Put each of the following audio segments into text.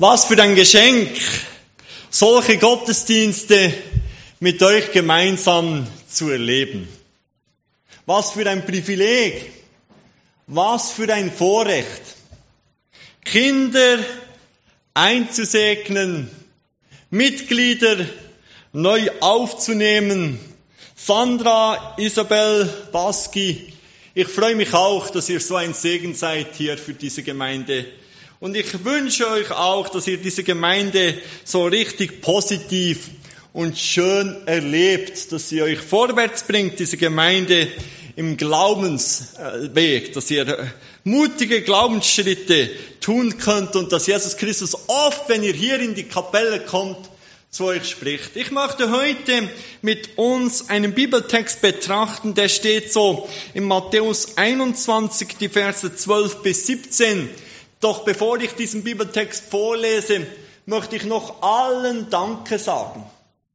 Was für ein Geschenk, solche Gottesdienste mit euch gemeinsam zu erleben. Was für ein Privileg, was für ein Vorrecht, Kinder einzusegnen, Mitglieder neu aufzunehmen. Sandra, Isabel, Baski, ich freue mich auch, dass ihr so ein Segen seid hier für diese Gemeinde. Und ich wünsche euch auch, dass ihr diese Gemeinde so richtig positiv und schön erlebt, dass sie euch vorwärts bringt, diese Gemeinde im Glaubensweg, dass ihr mutige Glaubensschritte tun könnt und dass Jesus Christus oft, wenn ihr hier in die Kapelle kommt, zu euch spricht. Ich möchte heute mit uns einen Bibeltext betrachten, der steht so in Matthäus 21, die Verse 12 bis 17. Doch bevor ich diesen Bibeltext vorlese, möchte ich noch allen Danke sagen.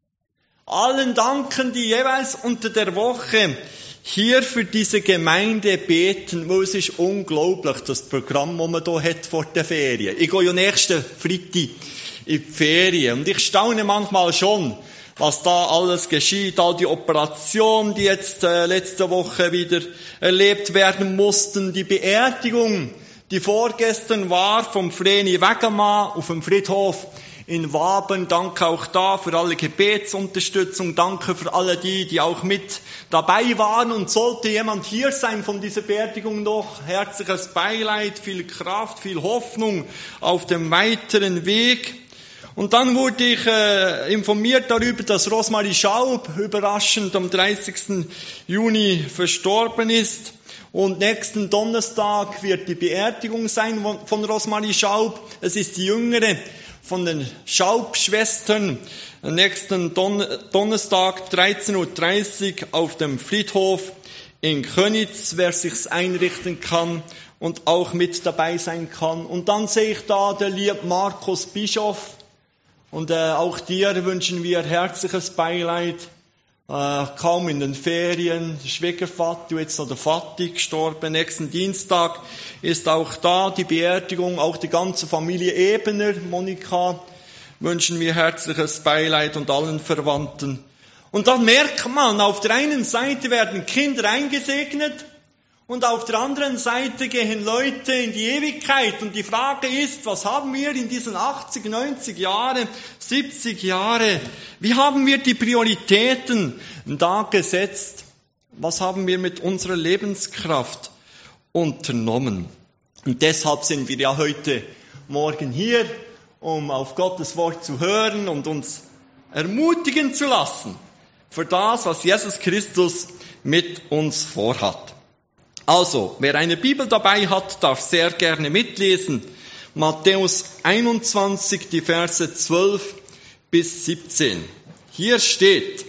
Allen danken, die jeweils unter der Woche hier für diese Gemeinde beten, weil es ist unglaublich, das Programm, das man hier hat vor der Ferien. Ich gehe ja nächsten Freitag in die Ferien und ich staune manchmal schon, was da alles geschieht, all die Operationen, die jetzt letzte Woche wieder erlebt werden mussten, die Beerdigung, die vorgestern war vom Vreni Wegemann auf dem Friedhof in Waben. Danke auch da für alle Gebetsunterstützung. Danke für alle die auch mit dabei waren. Und sollte jemand hier sein von dieser Beerdigung noch, herzliches Beileid, viel Kraft, viel Hoffnung auf dem weiteren Weg. Und dann wurde ich informiert darüber, dass Rosmarie Schaub überraschend am 30. Juni verstorben ist. Und nächsten Donnerstag wird die Beerdigung sein von Rosmarie Schaub. Es ist die jüngere von den Schaub-Schwestern. Nächsten Donnerstag 13.30 Uhr auf dem Friedhof in Könitz, wer sich's einrichten kann und auch mit dabei sein kann. Und dann sehe ich da der liebe Markus Bischof. Und auch dir wünschen wir herzliches Beileid. Kaum in den Ferien, der Schwiegervater, jetzt noch der Vati gestorben. Nächsten Dienstag ist auch da die Beerdigung, auch die ganze Familie Ebener, Monika, wünschen wir herzliches Beileid und allen Verwandten. Und dann merkt man, auf der einen Seite werden Kinder eingesegnet und auf der anderen Seite gehen Leute in die Ewigkeit. Und die Frage ist, was haben wir in diesen 80, 90 Jahren, 70 Jahre, wie haben wir die Prioritäten da gesetzt? Was haben wir mit unserer Lebenskraft unternommen? Und deshalb sind wir ja heute Morgen hier, um auf Gottes Wort zu hören und uns ermutigen zu lassen für das, was Jesus Christus mit uns vorhat. Also, wer eine Bibel dabei hat, darf sehr gerne mitlesen. Matthäus 21, die Verse 12 bis 17. Hier steht: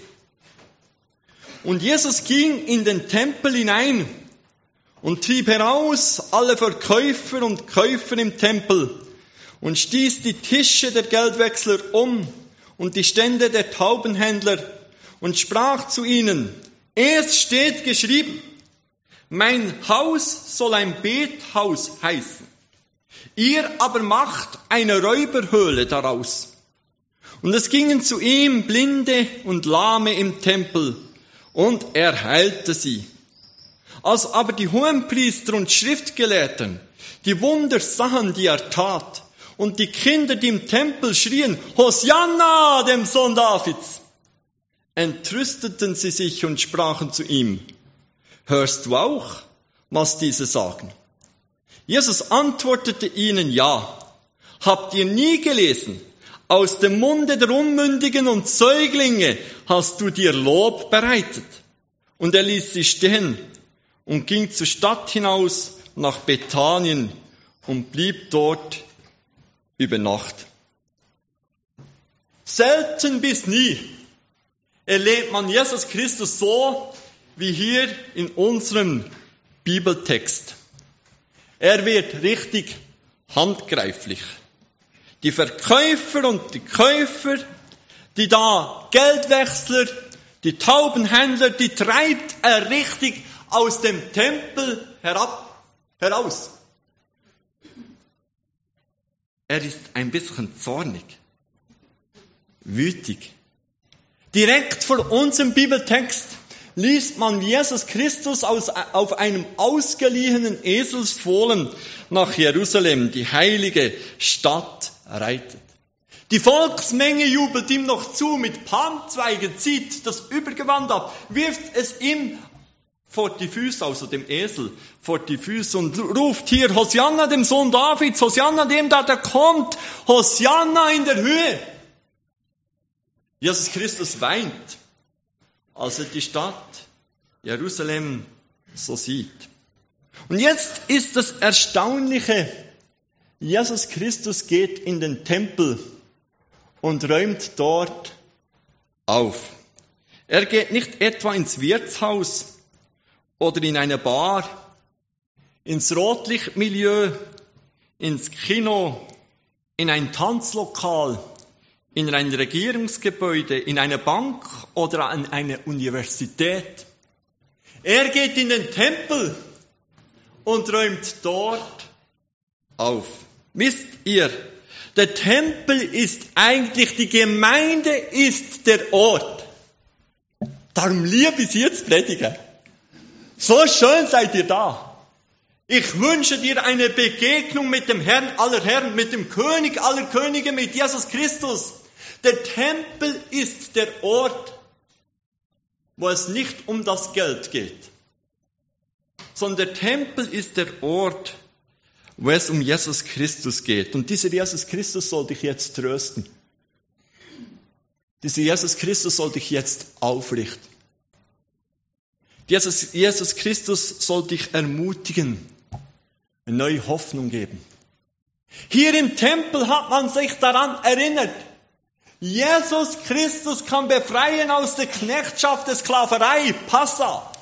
Und Jesus ging in den Tempel hinein und trieb heraus alle Verkäufer und Käufer im Tempel und stieß die Tische der Geldwechsler um und die Stände der Taubenhändler und sprach zu ihnen: Es steht geschrieben, mein Haus soll ein Bethaus heißen. Ihr aber macht eine Räuberhöhle daraus. Und es gingen zu ihm Blinde und Lahme im Tempel, und er heilte sie. Als aber die Hohenpriester und Schriftgelehrten die Wunder sahen, die er tat, und die Kinder, die im Tempel schrien, Hosianna, dem Sohn Davids, entrüsteten sie sich und sprachen zu ihm: Hörst du auch, was diese sagen? Jesus antwortete ihnen: Ja. Habt ihr nie gelesen? Aus dem Munde der Unmündigen und Säuglinge hast du dir Lob bereitet. Und er ließ sie stehen und ging zur Stadt hinaus nach Bethanien und blieb dort über Nacht. Selten bis nie erlebt man Jesus Christus so, wie hier in unserem Bibeltext. Er wird richtig handgreiflich. Die Verkäufer und die Käufer, die da Geldwechsler, die Taubenhändler, die treibt er richtig aus dem Tempel heraus. er ist ein bisschen zornig, wütig. Direkt vor unserem Bibeltext liest man, wie Jesus Christus auf einem ausgeliehenen Eselsfohlen nach Jerusalem, die heilige Stadt, reitet. Die Volksmenge jubelt ihm noch zu mit Palmzweigen, zieht das Übergewand ab, wirft es ihm vor die Füße, also dem Esel, vor die Füße und ruft hier, Hosianna dem Sohn Davids, Hosianna dem, der kommt, Hosianna in der Höhe. Jesus Christus weint, als er die Stadt Jerusalem so sieht. Und jetzt ist das Erstaunliche, Jesus Christus geht in den Tempel und räumt dort auf. Er geht nicht etwa ins Wirtshaus oder in eine Bar, ins Rotlichtmilieu, ins Kino, in ein Tanzlokal, in ein Regierungsgebäude, in eine Bank oder an eine Universität. Er geht in den Tempel und räumt dort auf. Wisst ihr, der Tempel ist eigentlich, die Gemeinde ist der Ort. Darum liebe ich jetzt predigen. So schön seid ihr da. Ich wünsche dir eine Begegnung mit dem Herrn aller Herren, mit dem König aller Könige, mit Jesus Christus. Der Tempel ist der Ort, wo es nicht um das Geld geht, sondern der Tempel ist der Ort, wo es um Jesus Christus geht. Und dieser Jesus Christus soll dich jetzt trösten. Dieser Jesus Christus soll dich jetzt aufrichten. Jesus Christus soll dich ermutigen, eine neue Hoffnung geben. Hier im Tempel hat man sich daran erinnert, Jesus Christus kann befreien aus der Knechtschaft der Sklaverei, Passa.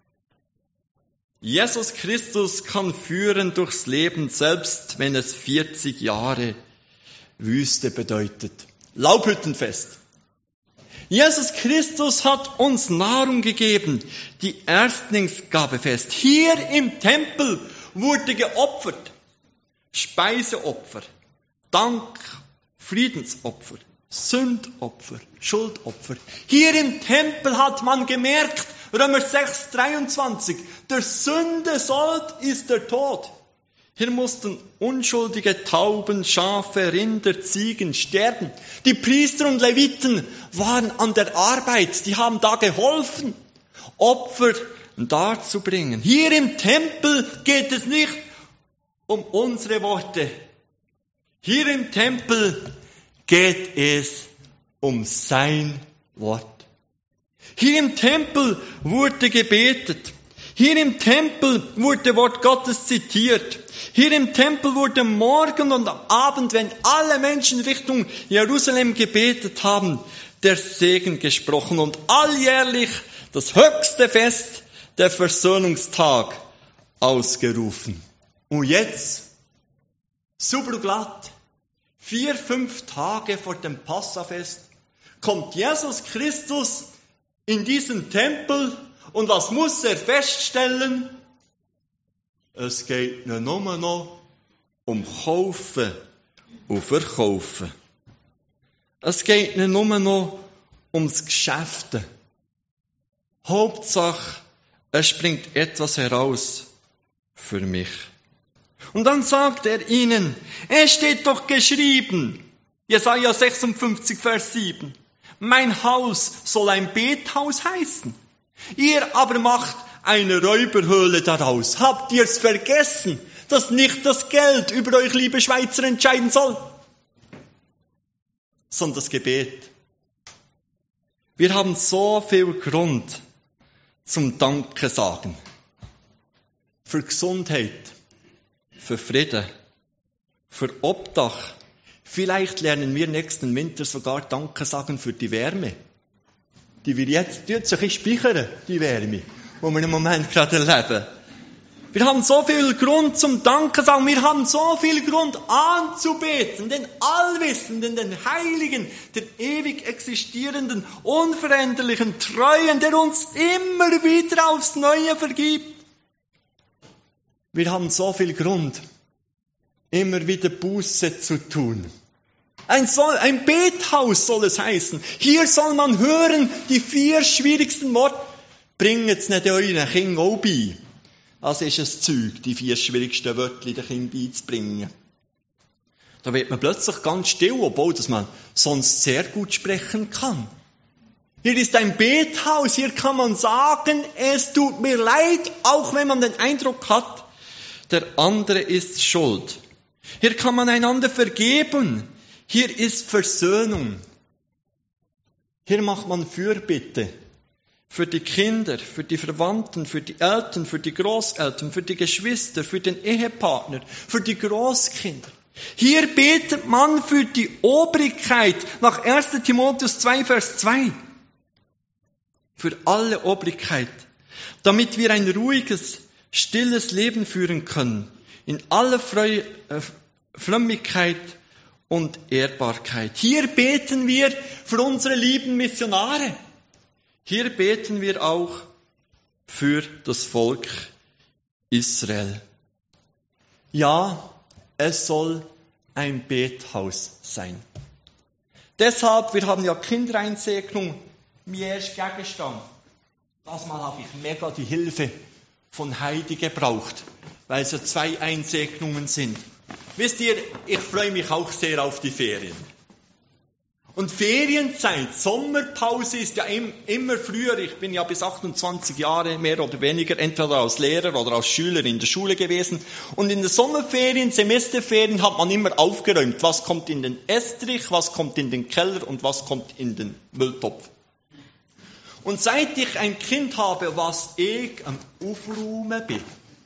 Jesus Christus kann führen durchs Leben, selbst wenn es 40 Jahre Wüste bedeutet. Laubhüttenfest. Jesus Christus hat uns Nahrung gegeben, die Erstlingsgabefest. Hier im Tempel wurde geopfert. Speiseopfer, Dank, Friedensopfer, Sündopfer, Schuldopfer. Hier im Tempel hat man gemerkt, Römer 6, 23, der Sünde Sold ist der Tod. Hier mussten unschuldige Tauben, Schafe, Rinder, Ziegen sterben. Die Priester und Leviten waren an der Arbeit, die haben da geholfen, Opfer darzubringen. Hier im Tempel geht es nicht um unsere Worte. Hier im Tempel geht es um sein Wort. Hier im Tempel wurde gebetet. Hier im Tempel wurde Wort Gottes zitiert. Hier im Tempel wurde morgen und am Abend, wenn alle Menschen Richtung Jerusalem gebetet haben, der Segen gesprochen und alljährlich das höchste Fest, der Versöhnungstag, ausgerufen. Und jetzt, super glatt, 4-5 Tage vor dem Passafest, kommt Jesus Christus in diesen Tempel und was muss er feststellen? Es geht nur noch um Kaufen und Verkaufen. Es geht nur noch ums Geschäften. Hauptsache, es springt etwas heraus für mich. Und dann sagt er ihnen, es steht doch geschrieben, Jesaja 56, Vers 7, mein Haus soll ein Bethaus heißen. Ihr aber macht eine Räuberhöhle daraus. Habt ihr es vergessen, dass nicht das Geld über euch, liebe Schweizer, entscheiden soll, sondern das Gebet. Wir haben so viel Grund zum Danke sagen. Für Gesundheit, für Frieden, für Obdach. Vielleicht lernen wir nächsten Winter sogar Danke sagen für die Wärme, die wir jetzt sich speichern, die Wärme, die wir im Moment gerade erleben. Wir haben so viel Grund zum Danke sagen, wir haben so viel Grund anzubeten, den Allwissenden, den Heiligen, den ewig existierenden, unveränderlichen, Treuen, der uns immer wieder aufs Neue vergibt. Wir haben so viel Grund immer wieder Buße zu tun. Ein Bethaus soll es heißen. Hier soll man hören, die 4 schwierigsten Worte. Bringet's nicht euren Kindern auch bei. Das ist ein Zeug, die 4 schwierigsten Wörter den Kindern beizubringen. Da wird man plötzlich ganz still, obwohl dass man sonst sehr gut sprechen kann. Hier ist ein Bethaus, hier kann man sagen, es tut mir leid, auch wenn man den Eindruck hat, der andere ist schuld. Hier kann man einander vergeben. Hier ist Versöhnung. Hier macht man Fürbitte. Für die Kinder, für die Verwandten, für die Eltern, für die Großeltern, für die Geschwister, für den Ehepartner, für die Großkinder. Hier betet man für die Obrigkeit nach 1. Timotheus 2, Vers 2. Für alle Obrigkeit, damit wir ein ruhiges, stilles Leben führen können, in aller Frömmigkeit und Ehrbarkeit. Hier beten wir für unsere lieben Missionare. Hier beten wir auch für das Volk Israel. Ja, es soll ein Bethaus sein. Deshalb, wir haben ja Kindereinsegnung, mein erster Gegenstand. Das Mal habe ich mega die Hilfe von Heidi gebraucht, weil es ja 2 Einsegnungen sind. Wisst ihr, ich freue mich auch sehr auf die Ferien. Und Ferienzeit, Sommerpause ist ja immer früher. Ich bin ja bis 28 Jahre mehr oder weniger entweder als Lehrer oder als Schüler in der Schule gewesen. Und in den Sommerferien, Semesterferien hat man immer aufgeräumt. Was kommt in den Estrich, was kommt in den Keller und was kommt in den Mülltopf. Und seit ich ein Kind habe, was ich am Aufräumen bin,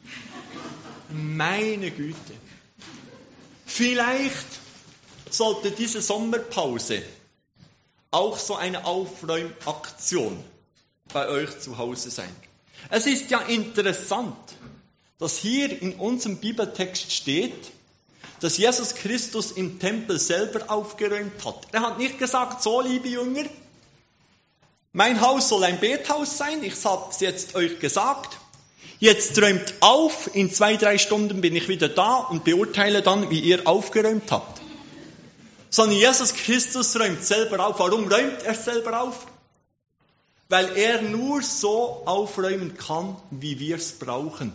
meine Güte, vielleicht sollte diese Sommerpause auch so eine Aufräumaktion bei euch zu Hause sein. Es ist ja interessant, dass hier in unserem Bibeltext steht, dass Jesus Christus im Tempel selber aufgeräumt hat. Er hat nicht gesagt, so liebe Jünger, mein Haus soll ein Bethaus sein, ich habe es jetzt euch gesagt. Jetzt räumt auf, in 2-3 Stunden bin ich wieder da und beurteile dann, wie ihr aufgeräumt habt. Sondern Jesus Christus räumt selber auf. Warum räumt er selber auf? Weil er nur so aufräumen kann, wie wir es brauchen.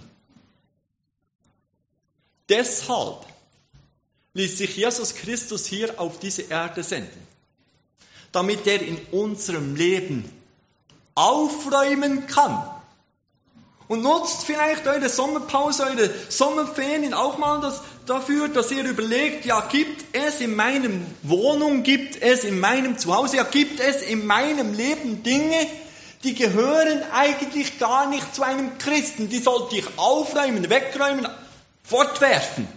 Deshalb ließ sich Jesus Christus hier auf diese Erde senden, damit er in unserem Leben aufräumen kann. Und nutzt vielleicht eure Sommerpause, eure Sommerferien auch mal dafür, dass ihr überlegt, ja, gibt es in meinem Wohnung, gibt es in meinem Zuhause, ja, gibt es in meinem Leben Dinge, die gehören eigentlich gar nicht zu einem Christen. Die sollte ich aufräumen, wegräumen, fortwerfen.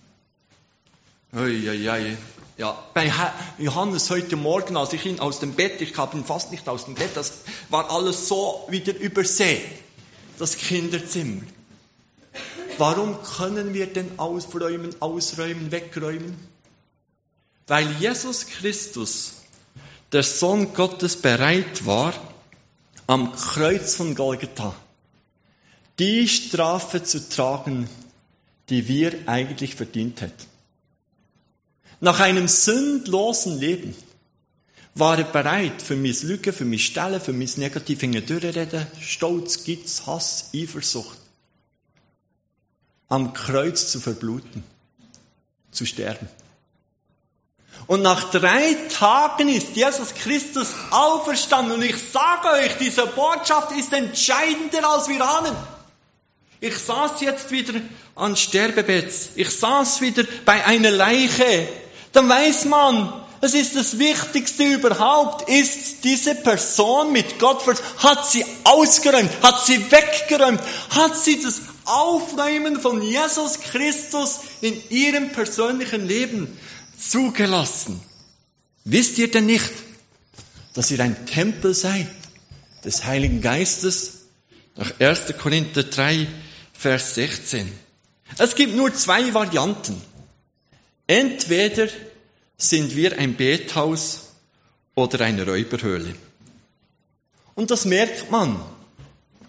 Ja, bei Johannes heute Morgen, als ich ihn aus dem Bett, ich habe ihn fast nicht aus dem Bett, das war alles so wieder übersät. Das Kinderzimmer. Warum können wir denn ausräumen, wegräumen? Weil Jesus Christus, der Sohn Gottes, bereit war, am Kreuz von Golgatha die Strafe zu tragen, die wir eigentlich verdient hätten. Nach einem sündlosen Leben war er bereit für mein Lügen, für mein Stellen, für mein negative Durchreden, Stolz, Geiz, Hass, Eifersucht, am Kreuz zu verbluten, zu sterben. Und nach 3 Tagen ist Jesus Christus auferstanden. Und ich sage euch, diese Botschaft ist entscheidender, als wir ahnen. Ich saß jetzt wieder an Sterbebett. Ich saß wieder bei einer Leiche. Dann weiß man, es ist das Wichtigste überhaupt, ist diese Person mit Gott, hat sie ausgeräumt, hat sie weggeräumt, hat sie das Aufräumen von Jesus Christus in ihrem persönlichen Leben zugelassen. Wisst ihr denn nicht, dass ihr ein Tempel seid des Heiligen Geistes? Nach 1. Korinther 3, Vers 16. Es gibt nur 2 Varianten. Entweder sind wir ein Bethaus oder eine Räuberhöhle. Und das merkt man.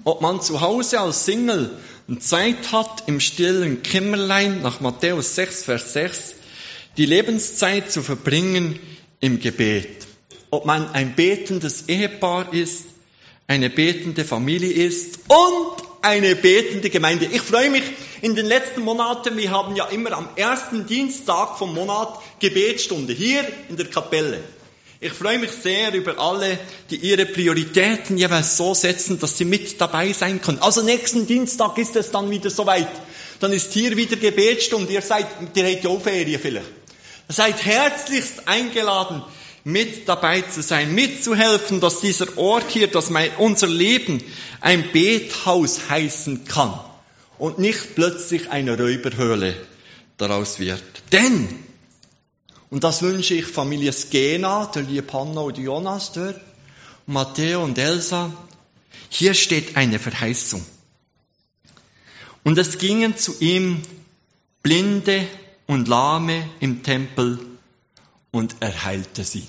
ob man zu Hause als Single Zeit hat, im stillen Kämmerlein, nach Matthäus 6, Vers 6, die Lebenszeit zu verbringen im Gebet. Ob man ein betendes Ehepaar ist, eine betende Familie ist und eine betende Gemeinde. Ich freue mich in den letzten Monaten, wir haben ja immer am ersten Dienstag vom Monat Gebetsstunde hier in der Kapelle. Ich freue mich sehr über alle, die ihre Prioritäten jeweils so setzen, dass sie mit dabei sein können. Also nächsten Dienstag ist es dann wieder soweit. Dann ist hier wieder Gebetsstunde. Ihr habt ja auch Ferien vielleicht. Ihr seid herzlichst eingeladen, mit dabei zu sein, mitzuhelfen, dass dieser Ort hier, dass unser Leben ein Bethaus heißen kann und nicht plötzlich eine Räuberhöhle daraus wird. Denn, und das wünsche ich Familie Skena, der liebe Hanna und Jonas dort, Matteo und Elsa, hier steht eine Verheißung. Und es gingen zu ihm Blinde und Lahme im Tempel und er heilte sie.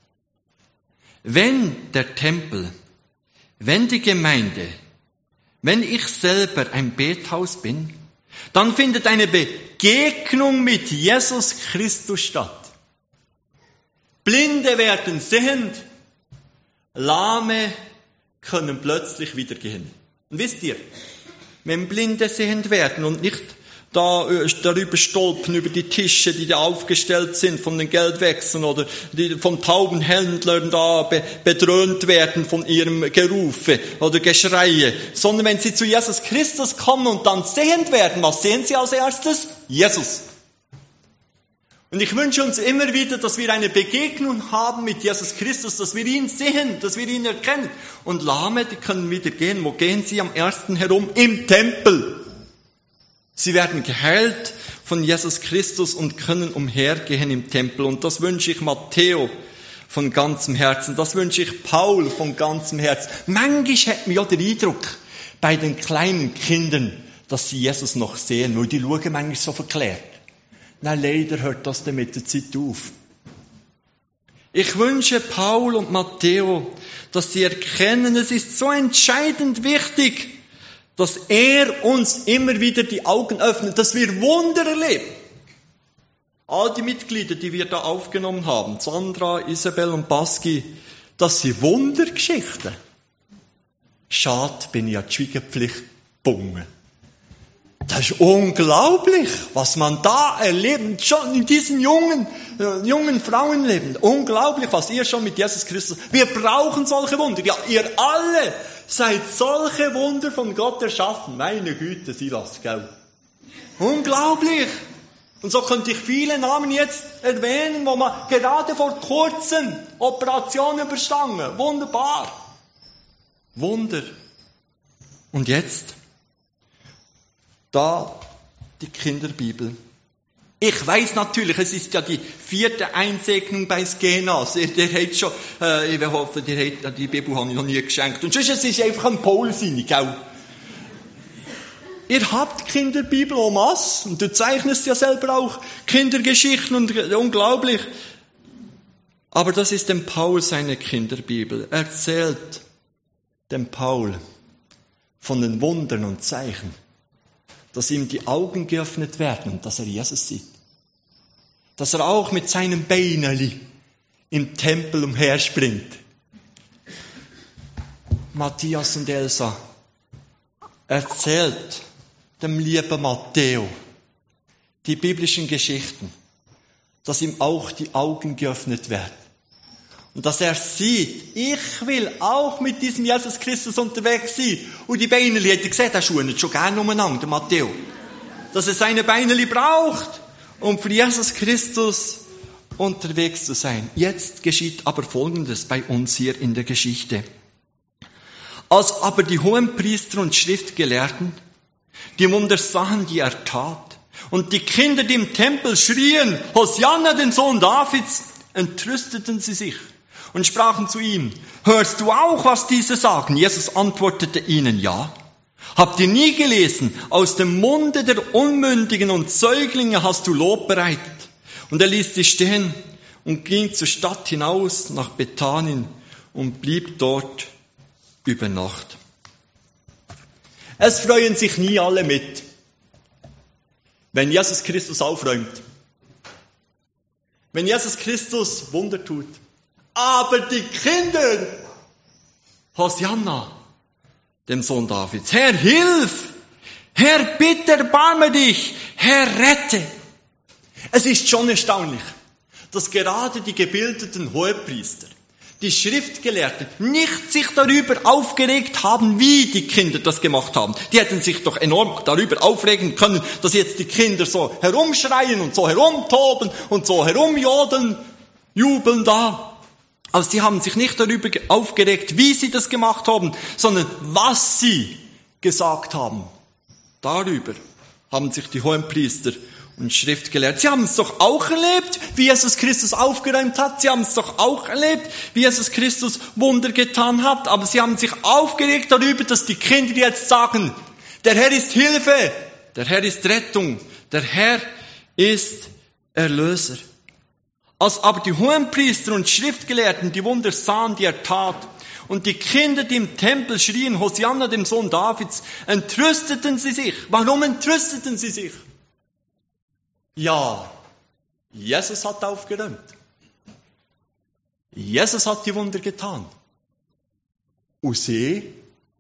Wenn der Tempel, wenn die Gemeinde, wenn ich selber ein Bethaus bin, dann findet eine Begegnung mit Jesus Christus statt. Blinde werden sehend, Lahme können plötzlich wieder gehen. Und wisst ihr, wenn Blinde sehend werden und nicht darüber stolpern, über die Tische, die da aufgestellt sind von den Geldwechseln oder die von Taubenhändlern da bedröhnt werden von ihrem Gerufe oder Geschreie, sondern wenn sie zu Jesus Christus kommen und dann sehend werden, was sehen sie als erstes? Jesus. Und ich wünsche uns immer wieder, dass wir eine Begegnung haben mit Jesus Christus, dass wir ihn sehen, dass wir ihn erkennen. Und Lahme, die können wieder gehen. Wo gehen sie am ersten herum? Im Tempel. Sie werden geheilt von Jesus Christus und können umhergehen im Tempel. Und das wünsche ich Matteo von ganzem Herzen. Das wünsche ich Paul von ganzem Herzen. Manchmal hat man ja den Eindruck, bei den kleinen Kindern, dass sie Jesus noch sehen, weil die schauen manchmal so verklärt. Nein, leider hört das dann mit der Zeit auf. Ich wünsche Paul und Matteo, dass sie erkennen, es ist so entscheidend wichtig, dass er uns immer wieder die Augen öffnet, dass wir Wunder erleben. All die Mitglieder, die wir da aufgenommen haben, Sandra, Isabel und Baski, das sind Wundergeschichten. Schade, bin ich an die Schweigepflicht gebunden. Das ist unglaublich, was man da erlebt, schon in diesen jungen Frauenleben. Unglaublich, was ihr schon mit Jesus Christus... Wir brauchen solche Wunder. Ja, ihr alle seid solche Wunder von Gott erschaffen. Meine Güte, Silas, gell? Unglaublich. Und so könnte ich viele Namen jetzt erwähnen, wo man gerade vor kurzem Operationen überstanden. Wunderbar. Wunder. Und jetzt... Da die Kinderbibel. Ich weiß natürlich, es ist ja die 4. Einsegnung bei Skenas. Der hat schon, ich hoffe, die Bibel habe ich noch nie geschenkt. Und sonst, es ist einfach ein Paul-Sinnig, gell? Ihr habt Kinderbibel en masse und du zeichnest ja selber auch Kindergeschichten und unglaublich. Aber das ist dem Paul seine Kinderbibel. Erzählt dem Paul von den Wundern und Zeichen, dass ihm die Augen geöffnet werden und dass er Jesus sieht. Dass er auch mit seinem Beineli im Tempel umherspringt. Matthias und Elsa erzählt dem lieben Matteo die biblischen Geschichten, dass ihm auch die Augen geöffnet werden. Und dass er sieht, ich will auch mit diesem Jesus Christus unterwegs sein. Und die Beineli, hat er gesehen, der schuht schon gerne umeinander, der Matteo. Dass er seine Beineli braucht, um für Jesus Christus unterwegs zu sein. Jetzt geschieht aber Folgendes bei uns hier in der Geschichte. Als aber die Hohenpriester und Schriftgelehrten die Wunder sahen, die er tat, und die Kinder, die im Tempel schrien, Hosianna, den Sohn Davids, entrüsteten sie sich und sprachen zu ihm, hörst du auch, was diese sagen? Jesus antwortete ihnen, ja. Habt ihr nie gelesen, aus dem Munde der Unmündigen und Säuglinge hast du Lob bereitet? Und er ließ sie stehen und ging zur Stadt hinaus nach Bethanien und blieb dort über Nacht. Es freuen sich nie alle mit, wenn Jesus Christus aufräumt. Wenn Jesus Christus Wunder tut. Aber die Kinder, Hosianna, dem Sohn Davids, Herr, hilf! Herr, bitte erbarme dich! Herr, rette! Es ist schon erstaunlich, dass gerade die gebildeten Hohepriester, die Schriftgelehrten, nicht sich darüber aufgeregt haben, wie die Kinder das gemacht haben. Die hätten sich doch enorm darüber aufregen können, dass jetzt die Kinder so herumschreien und so herumtoben und so herumjodeln, jubeln da. Also die haben sich nicht darüber aufgeregt, wie sie das gemacht haben, sondern was sie gesagt haben. Darüber haben sich die Hohenpriester und Schriftgelehrten. Sie haben es doch auch erlebt, wie Jesus Christus aufgeräumt hat. Sie haben es doch auch erlebt, wie Jesus Christus Wunder getan hat. Aber sie haben sich aufgeregt darüber, dass die Kinder jetzt sagen, der Herr ist Hilfe, der Herr ist Rettung, der Herr ist Erlöser. Als aber die Hohenpriester und Schriftgelehrten die Wunder sahen, die er tat, und die Kinder, die im Tempel schrien, Hosianna, dem Sohn Davids, entrüsteten sie sich. Warum entrüsteten sie sich? Ja, Jesus hat aufgeräumt. Jesus hat die Wunder getan. Und sie?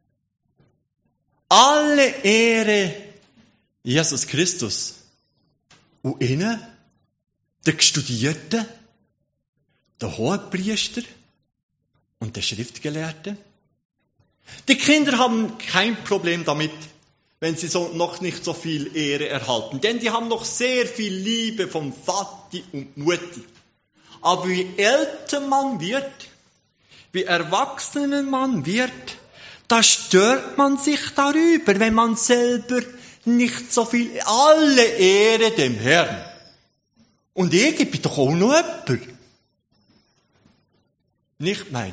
Alle Ehre Jesus Christus. Und ihnen? Der Studierte? Der Hohepriester? Und der Schriftgelehrte? Die Kinder haben kein Problem damit, wenn sie noch nicht so viel Ehre erhalten. Denn die haben noch sehr viel Liebe vom Vati und Mutti. Aber wie älter man wird, wie erwachsener man wird, da stört man sich darüber, wenn man selber nicht so viel, alle Ehre dem Herrn. Und ich gebe doch auch noch jemand. Nicht mein.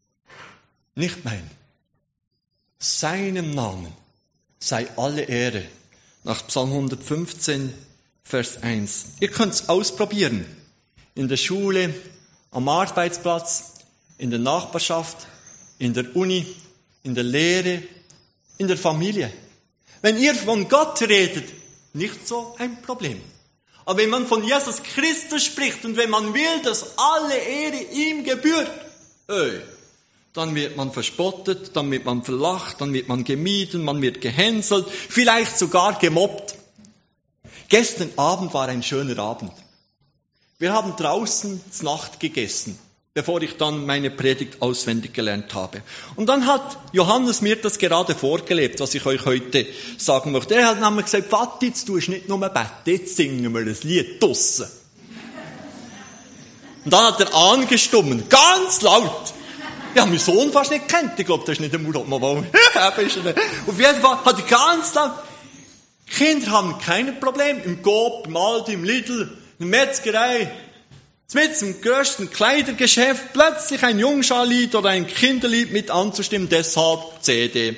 Seinem Namen sei alle Ehre. Nach Psalm 115, Vers 1. Ihr könnt es ausprobieren. In der Schule, am Arbeitsplatz, in der Nachbarschaft, in der Uni, in der Lehre, in der Familie. Wenn ihr von Gott redet, nicht so ein Problem. Aber wenn man von Jesus Christus spricht und wenn man will, dass alle Ehre ihm gebührt, dann wird man verspottet, dann wird man verlacht, dann wird man gemieden, man wird gehänselt, vielleicht sogar gemobbt. Gestern Abend war ein schöner Abend. Wir haben draußen zur Nacht gegessen, bevor ich dann meine Predigt auswendig gelernt habe. Und dann hat Johannes mir das gerade vorgelebt, was ich euch heute sagen möchte. Er hat nämlich gesagt, Vati, jetzt tust du nicht nur beten, jetzt singen wir ein Lied draussen. Und dann hat er angestimmt, ganz laut. Ich habe meinen Sohn fast nicht gekannt. Ich glaube, das ist nicht der Murat Mawau. Auf jeden Fall hat er ganz laut. Kinder haben kein Problem. Im Coop, im Aldi, im Lidl, in der Metzgerei. Mit dem grössten Kleidergeschäft plötzlich ein Jungscharlied oder ein Kinderlied mit anzustimmen. Deshalb CD.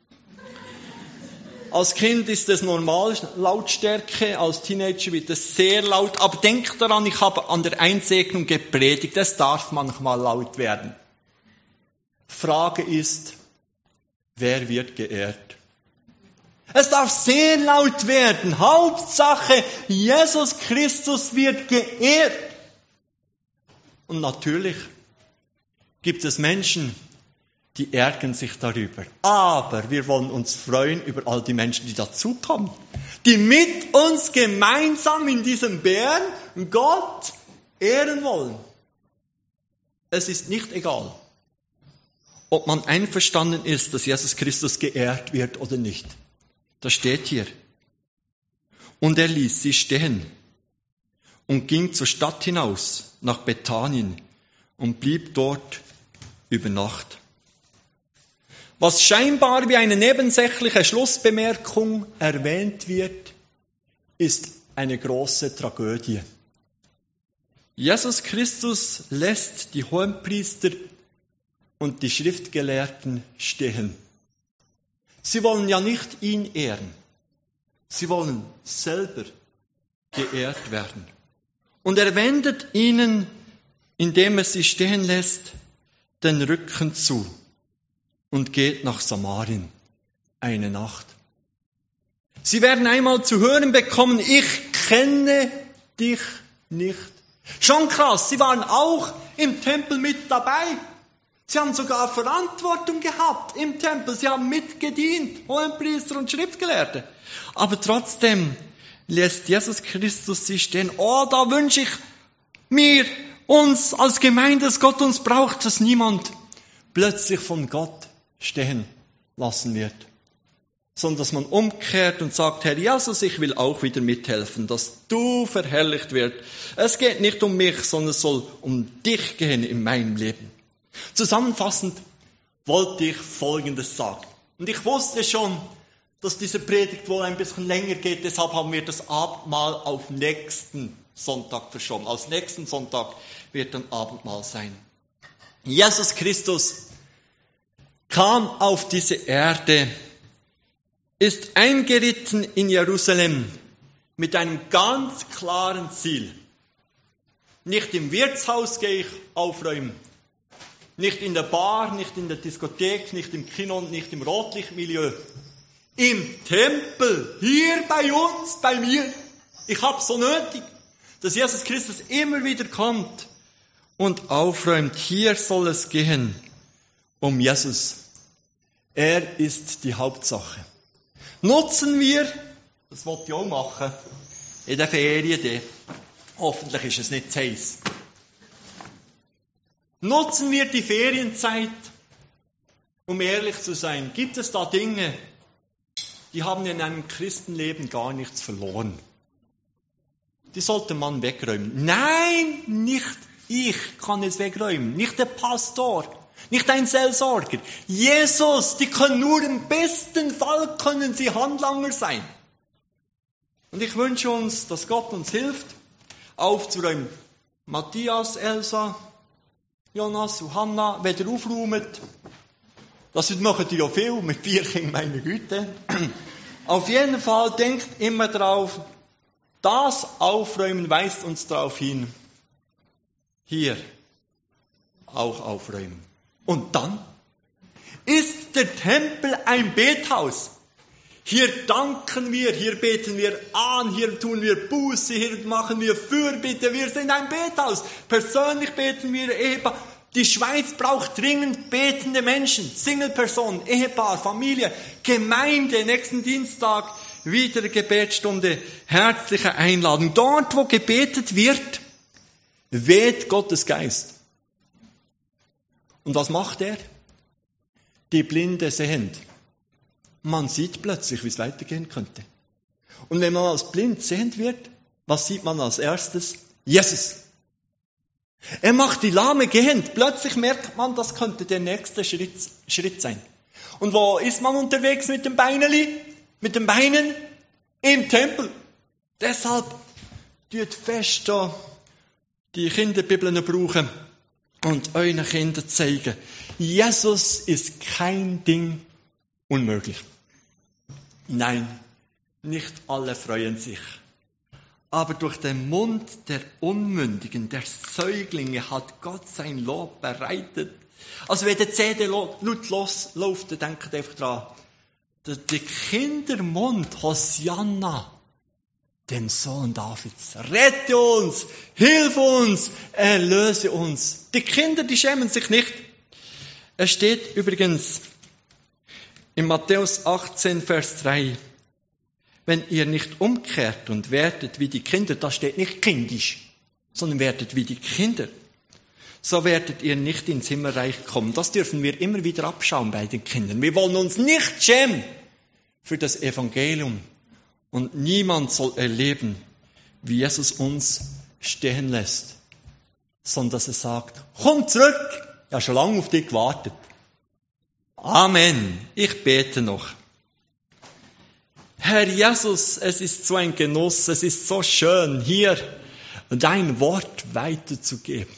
Als Kind ist es normal Lautstärke, als Teenager wird es sehr laut. Aber denkt daran, ich habe an der Einsegnung gepredigt. Es darf manchmal laut werden. Frage ist, wer wird geehrt? Es darf sehr laut werden. Hauptsache, Jesus Christus wird geehrt. Und natürlich gibt es Menschen, die ärgern sich darüber. Aber wir wollen uns freuen über all die Menschen, die dazukommen. Die mit uns gemeinsam in diesem Bären Gott ehren wollen. Es ist nicht egal, ob man einverstanden ist, dass Jesus Christus geehrt wird oder nicht. Das steht hier. Und er ließ sie stehen und ging zur Stadt hinaus, nach Bethanien, und blieb dort über Nacht. Was scheinbar wie eine nebensächliche Schlussbemerkung erwähnt wird, ist eine große Tragödie. Jesus Christus lässt die Hohenpriester und die Schriftgelehrten stehen. Sie wollen ja nicht ihn ehren. Sie wollen selber geehrt werden. Und er wendet ihnen, indem er sie stehen lässt, den Rücken zu und geht nach Samarien eine Nacht. Sie werden einmal zu hören bekommen, ich kenne dich nicht. Schon krass, sie waren auch im Tempel mit dabei. Sie haben sogar Verantwortung gehabt im Tempel. Sie haben mitgedient, Hohenpriester und Schriftgelehrte. Aber trotzdem lässt Jesus Christus sie stehen. Oh, da wünsche ich mir, uns als Gemeinde, dass Gott uns braucht, dass niemand plötzlich von Gott stehen lassen wird. Sondern dass man umkehrt und sagt, Herr Jesus, ich will auch wieder mithelfen, dass du verherrlicht wirst. Es geht nicht um mich, sondern es soll um dich gehen in meinem Leben. Zusammenfassend wollte ich Folgendes sagen. Und ich wusste schon, dass diese Predigt wohl ein bisschen länger geht, deshalb haben wir das Abendmahl auf nächsten Sonntag verschoben. Als nächsten Sonntag wird dann Abendmahl sein. Jesus Christus kam auf diese Erde, ist eingeritten in Jerusalem mit einem ganz klaren Ziel. Nicht im Wirtshaus gehe ich aufräumen, nicht in der Bar, nicht in der Diskothek, nicht im Kino und nicht im Rotlichtmilieu. Im Tempel, hier bei uns, bei mir. Ich habe so nötig, dass Jesus Christus immer wieder kommt und aufräumt. Hier soll es gehen um Jesus. Er ist die Hauptsache. Nutzen wir, das wollte ich auch machen, in der Ferien. Hoffentlich ist es nicht zu heiß. Nutzen wir die Ferienzeit, um ehrlich zu sein. Gibt es da Dinge, die haben in einem Christenleben gar nichts verloren? Die sollte man wegräumen. Nein, nicht ich kann es wegräumen. Nicht der Pastor, nicht ein Seelsorger. Jesus, die können nur im besten Fall können sie Handlanger sein. Und ich wünsche uns, dass Gott uns hilft, aufzuräumen. Matthias, Elsa, Jonas und Hanna, wenn ihr aufräumt, das machen die ja viel mit 4 Kindern, meine Güte. Auf jeden Fall denkt immer drauf, das Aufräumen weist uns darauf hin. Hier auch aufräumen. Und dann ist der Tempel ein Bethaus. Hier danken wir, hier beten wir an, hier tun wir Buße, hier machen wir Fürbitte. Wir sind ein Bethaus. Persönlich beten wir Ehepaar. Die Schweiz braucht dringend betende Menschen, Single-Personen, Ehepaar, Familie, Gemeinde. Nächsten Dienstag wieder Gebetsstunde, herzliche Einladung. Dort, wo gebetet wird, weht Gottes Geist. Und was macht er? Die Blinde sehend. Man sieht plötzlich, wie es weitergehen könnte. Und wenn man als blind sehend wird, was sieht man als erstes? Jesus. Er macht die Lahme gehend. Plötzlich merkt man, das könnte der nächste Schritt sein. Und wo ist man unterwegs mit dem Beineli? Mit den Beinen? Im Tempel. Deshalb tut fest da die Kinderbibeln brauchen und euren Kindern zeigen. Jesus ist kein Ding unmöglich. Nein, nicht alle freuen sich. Aber durch den Mund der Unmündigen, der Säuglinge, hat Gott sein Lob bereitet. Also wenn der CD laut läuft, dann denkt einfach dran, der Kindermund, Hosianna, den Sohn Davids, rette uns, hilf uns, erlöse uns. Die Kinder, die schämen sich nicht. Es steht übrigens in Matthäus 18, Vers 3, wenn ihr nicht umkehrt und werdet wie die Kinder, da steht nicht kindisch, sondern werdet wie die Kinder, so werdet ihr nicht ins Himmelreich kommen. Das dürfen wir immer wieder abschauen bei den Kindern. Wir wollen uns nicht schämen für das Evangelium. Und niemand soll erleben, wie Jesus uns stehen lässt, sondern dass er sagt, komm zurück, ich habe schon lange auf dich gewartet. Amen. Ich bete noch. Herr Jesus, es ist so ein Genuss, es ist so schön, hier dein Wort weiterzugeben.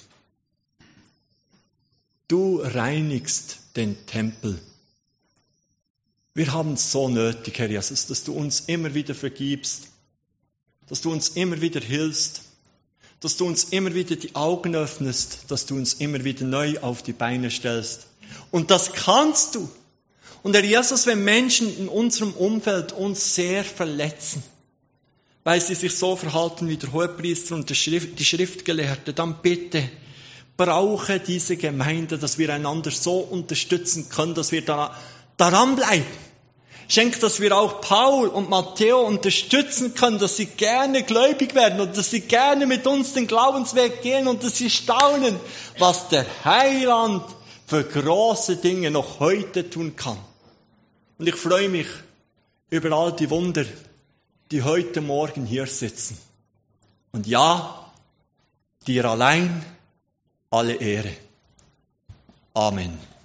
Du reinigst den Tempel. Wir haben es so nötig, Herr Jesus, dass du uns immer wieder vergibst, dass du uns immer wieder hilfst, dass du uns immer wieder die Augen öffnest, dass du uns immer wieder neu auf die Beine stellst. Und das kannst du. Und Herr Jesus, wenn Menschen in unserem Umfeld uns sehr verletzen, weil sie sich so verhalten wie der Hohepriester und die Schriftgelehrte, dann bitte brauche diese Gemeinde, dass wir einander so unterstützen können, dass wir daran bleiben. Schenk, dass wir auch Paul und Matteo unterstützen können, dass sie gerne gläubig werden und dass sie gerne mit uns den Glaubensweg gehen und dass sie staunen, was der Heiland für große Dinge noch heute tun kann. Und ich freue mich über all die Wunder, die heute Morgen hier sitzen. Und ja, dir allein alle Ehre. Amen.